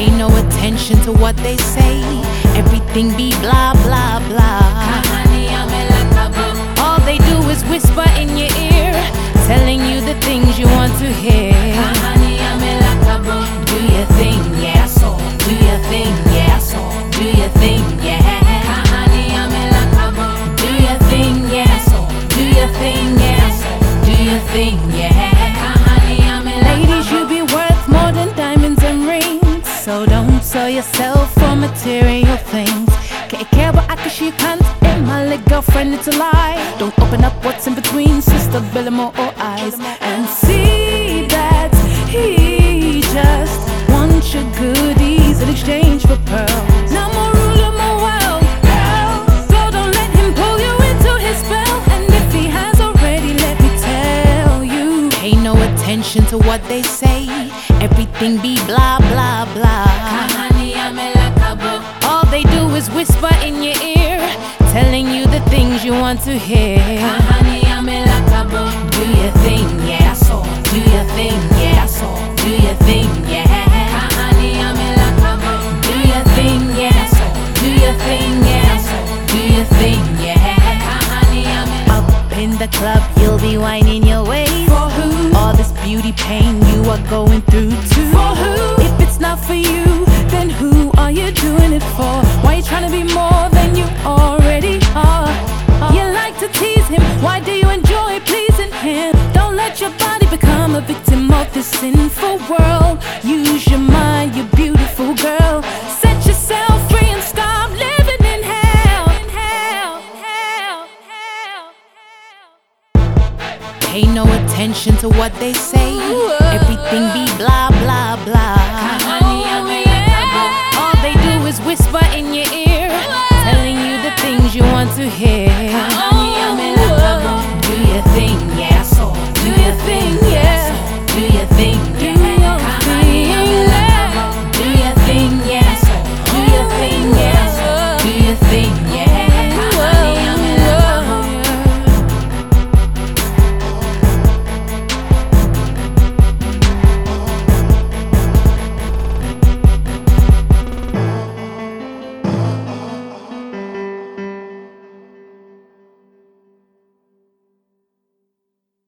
Pay no attention to what they say. Everything be blah blah blah. All they do is whisper in your ear, telling you the things you want to hear. Do your thing, yeah, so. Do your thing, yeah, so. Do your thing, yeah. Do your thing, yeah, so. Do your thing, yeah, so. Do your thing, yeah. Ladies, you be worth more than diamonds and rings, so don't sell yourself for material things. Care what I can, she can't. And my little girlfriend, it's a lie. Don't open up what's in between Sister Billamo or eyes, and see that he just wants your goodies in exchange for pearls. Now more rule of my world, girl. So don't let him pull you into his spell. And if he has already, let me tell you, pay no attention to what they say. Everything be blah blah blah. All they do is whisper in your ear, telling you the things you want to hear. Do your thing, yeah, so. Do your thing, yeah, so. Do your thing, yeah. Do your thing, yeah, so. Do your thing, yeah, so. Do your thing, yeah. Up in the club, you'll be whining your ways. For who? All this beauty pain you are going through too. For who? If it's not for you, then who are you doing it for? Why you trying to be more than you already are? You like to tease him, why do you enjoy pleasing him? Don't let your body become a victim of this sinful world. Use your mind, you beautiful girl. Set yourself free and stop living in hell. Pay no attention to what they say. Everything be blah blah blah. All they do is whisper in your ear, telling you the things you want to hear.